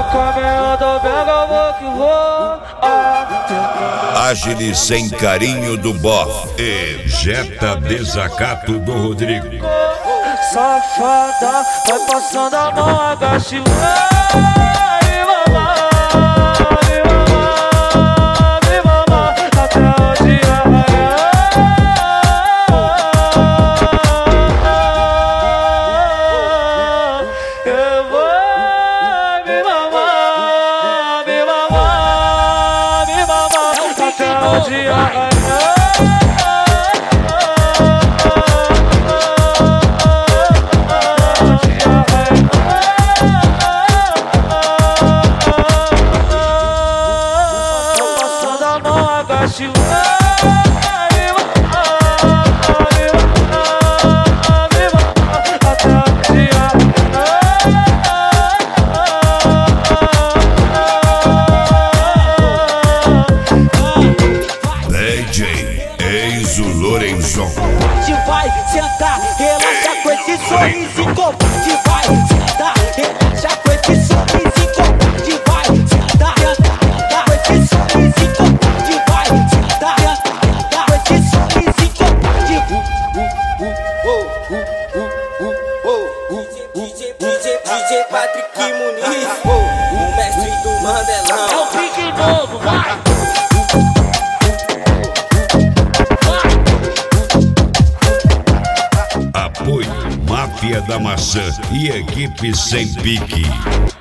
caminhando pega o que vou. Ágil sem carinho do bof. Jeta Desacato do Rodrigo. Safada, vai passando a mão, agache. Te vai sentar, relaxa com esse sorriso e covarde. Vai sentar, relaxa com esse sorriso e covarde. Vai sentar, relaxa com esse sorriso e covarde. Vai sentar, relaxa com esse sorriso e covarde. DJ Patrick Muniz, o mestre do Mandelão. É o pique novo, vai! Apoio Máfia da Maçã e equipe Sem Pique.